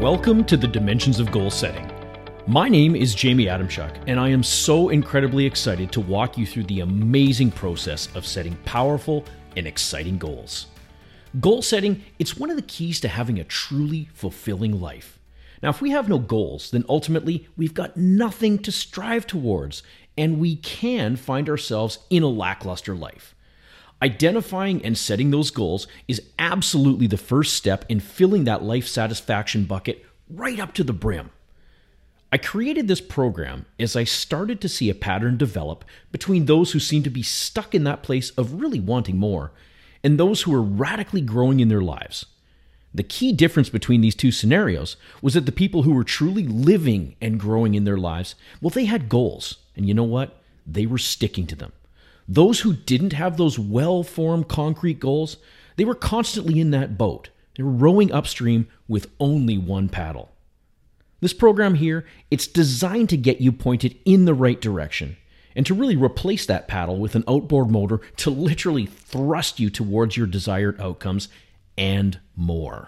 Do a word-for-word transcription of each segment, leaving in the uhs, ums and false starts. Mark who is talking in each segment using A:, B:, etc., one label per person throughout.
A: Welcome to the Dimensions of Goal Setting. My name is Jamie Adamchuk, and I am so incredibly excited to walk you through the amazing process of setting powerful and exciting goals. Goal setting, it's one of the keys to having a truly fulfilling life. Now, if we have no goals, then ultimately we've got nothing to strive towards, and we can find ourselves in a lackluster life. Identifying and setting those goals is absolutely the first step in filling that life satisfaction bucket right up to the brim. I created this program as I started to see a pattern develop between those who seem to be stuck in that place of really wanting more and those who are radically growing in their lives. The key difference between these two scenarios was that the people who were truly living and growing in their lives, well, they had goals. And you know what? They were sticking to them. Those who didn't have those well-formed concrete goals, they were constantly in that boat. They were rowing upstream with only one paddle. This program here, it's designed to get you pointed in the right direction and to really replace that paddle with an outboard motor to literally thrust you towards your desired outcomes and more.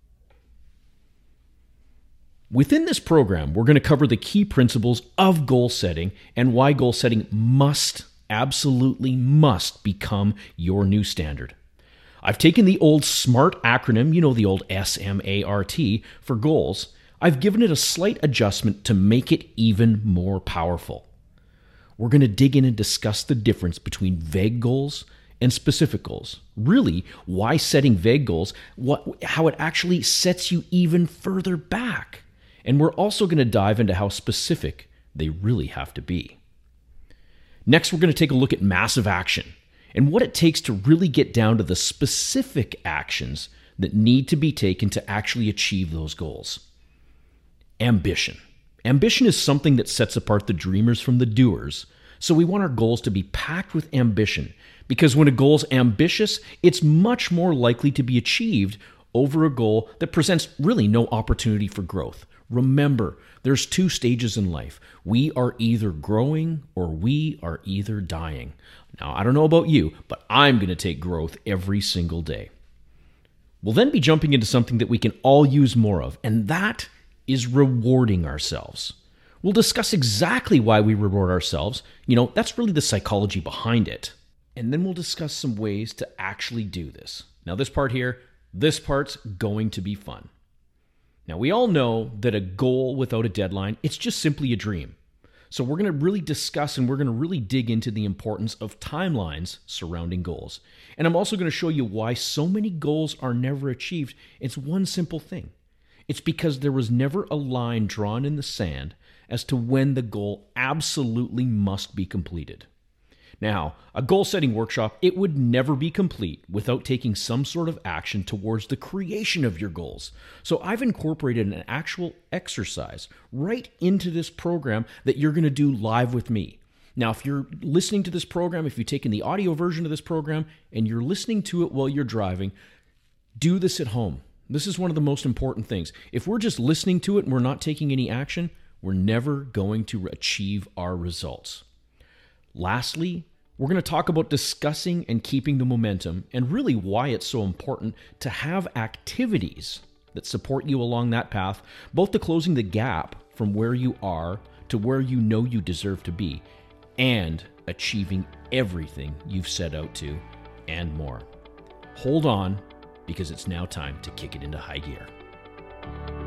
A: Within this program, we're going to cover the key principles of goal setting and why goal setting must absolutely must become your new standard. I've taken the old SMART acronym, you know, the old S M A R T for goals. I've given it a slight adjustment to make it even more powerful. We're going to dig in and discuss the difference between vague goals and specific goals. Really, why setting vague goals, what, how it actually sets you even further back. And we're also going to dive into how specific they really have to be. Next, we're going to take a look at massive action and what it takes to really get down to the specific actions that need to be taken to actually achieve those goals. Ambition. Ambition is something that sets apart the dreamers from the doers, so we want our goals to be packed with ambition because when a goal's ambitious, it's much more likely to be achieved over a goal that presents really no opportunity for growth. Remember, there's two stages in life. We are either growing or we are either dying. Now, I don't know about you, but I'm going to take growth every single day. We'll then be jumping into something that we can all use more of, and that is rewarding ourselves. We'll discuss exactly why we reward ourselves. You know, that's really the psychology behind it. And then we'll discuss some ways to actually do this. Now, this part here, this part's going to be fun. Now, we all know that a goal without a deadline, it's just simply a dream. So we're going to really discuss and we're going to really dig into the importance of timelines surrounding goals. And I'm also going to show you why so many goals are never achieved. It's one simple thing. It's because there was never a line drawn in the sand as to when the goal absolutely must be completed. Now, a goal-setting workshop, it would never be complete without taking some sort of action towards the creation of your goals. So I've incorporated an actual exercise right into this program that you're going to do live with me. Now, if you're listening to this program, if you've taken the audio version of this program and you're listening to it while you're driving, do this at home. This is one of the most important things. If we're just listening to it and we're not taking any action, we're never going to achieve our results. Lastly, we're going to talk about discussing and keeping the momentum and really why it's so important to have activities that support you along that path, both to closing the gap from where you are to where you know you deserve to be and achieving everything you've set out to and more. Hold on, because it's now time to kick it into high gear.